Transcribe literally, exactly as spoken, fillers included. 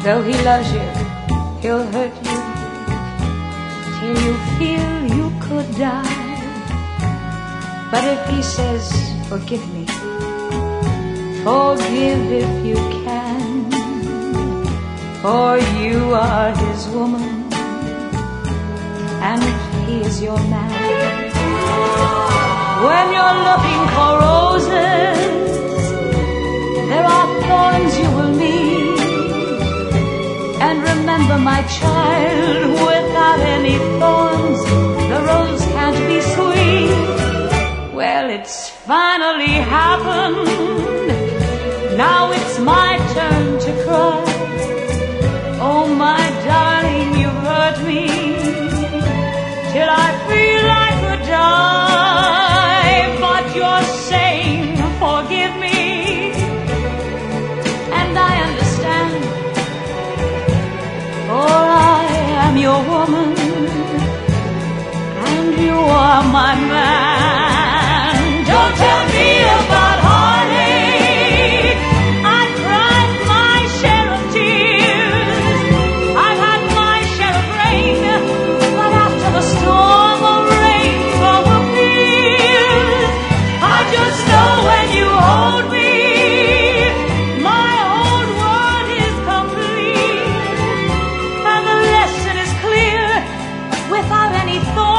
Though he loves you, he'll hurt you till you feel you could die. But if he says, forgive me, forgive if you can, for you are his woman and he is your man. When you're looking for roses, there are thorns you will meet. And remember, my child, without any thorns, the rose can't be sweet. Well, it's finally happened. Now it's my turn to cry. Oh, my darling, you've hurt me till I feel I could die. But you're saying, forgive me, and I understand. For I am your woman, and you are my man. Don't tell me about heartache. I've cried my share of tears. I've had my share of rain, but after the storm of rainbow appears. I just know when you hold me, my whole world is complete. And the lesson is clear, without any thought.